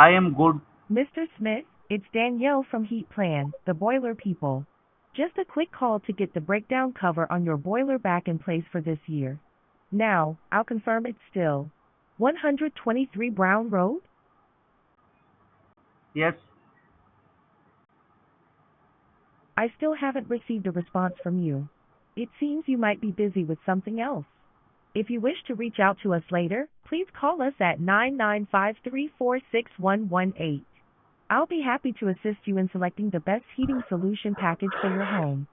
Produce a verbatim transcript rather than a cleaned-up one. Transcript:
I am good. Mister Smith, it's Danielle from Heat Plan, the boiler people. Just a quick call to get the breakdown cover on your boiler back in place for this year. Now, I'll confirm it's still one twenty-three Brown Road? Yes, I still haven't received a response from you. It seems you might be busy with something else. If you wish to reach out to us later, please call us at nine nine five three four six one one eight. I'll be happy to assist you in selecting the best heating solution package for your home.